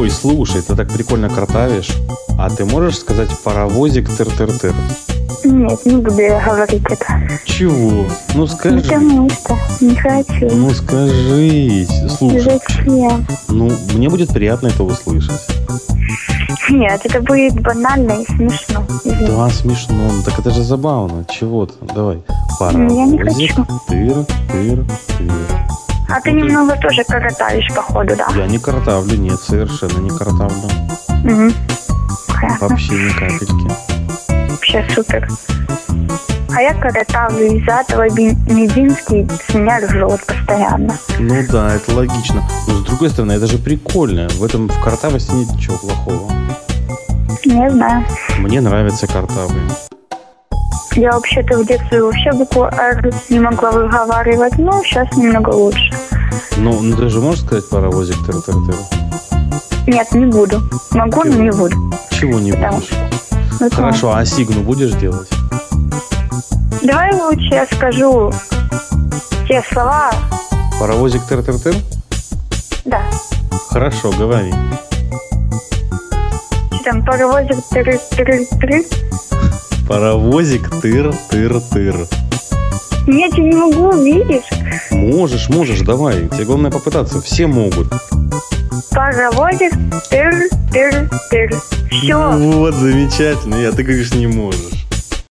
Ой, слушай, ты так прикольно картавишь. А ты можешь сказать паровозик тыр-тыр-тыр? Нет, не буду я говорить это. Чего? Ну скажи. Потому что не хочу. Ну скажи. Слушай. Зачем? Ну, мне будет приятно это услышать. Нет, это будет банально и смешно. Извини. Да, смешно. Ну, так это же забавно. Чего ты? Давай. Я не Паровозик хочу. тыр-тыр-тыр. А ты немного тоже коротаешь, походу, да? Я не картавлю, нет, совершенно не картавлю. Угу. Понятно. Вообще ни капельки. Вообще супер. А я коротавлю, из-за этого Мединский с меня ржет постоянно. Ну да, это логично. Но с другой стороны, это же прикольно. В этом в картавости нет ничего плохого. Не знаю. Мне нравятся картавые. Я вообще-то в детстве вообще букву «Р» не могла выговаривать, но сейчас немного лучше. Ну ты же можешь сказать паровозик тыр-тыр-тыр? Нет, не буду. Могу, но не буду. Чего не Потому будешь? Ну, Хорошо, а сигну будешь делать? Давай лучше я скажу те слова. Паровозик тыр-тыр-тыр? Да. Хорошо, говори. Что там, паровозик тыр-тыр-тыр? Паровозик тыр-тыр-тыр. Я тебе не могу, видишь? Можешь, давай. Тебе главное попытаться. Все могут. Паровозик тыр-тыр-тыр. Все. Вот, замечательно. А ты говоришь, не можешь.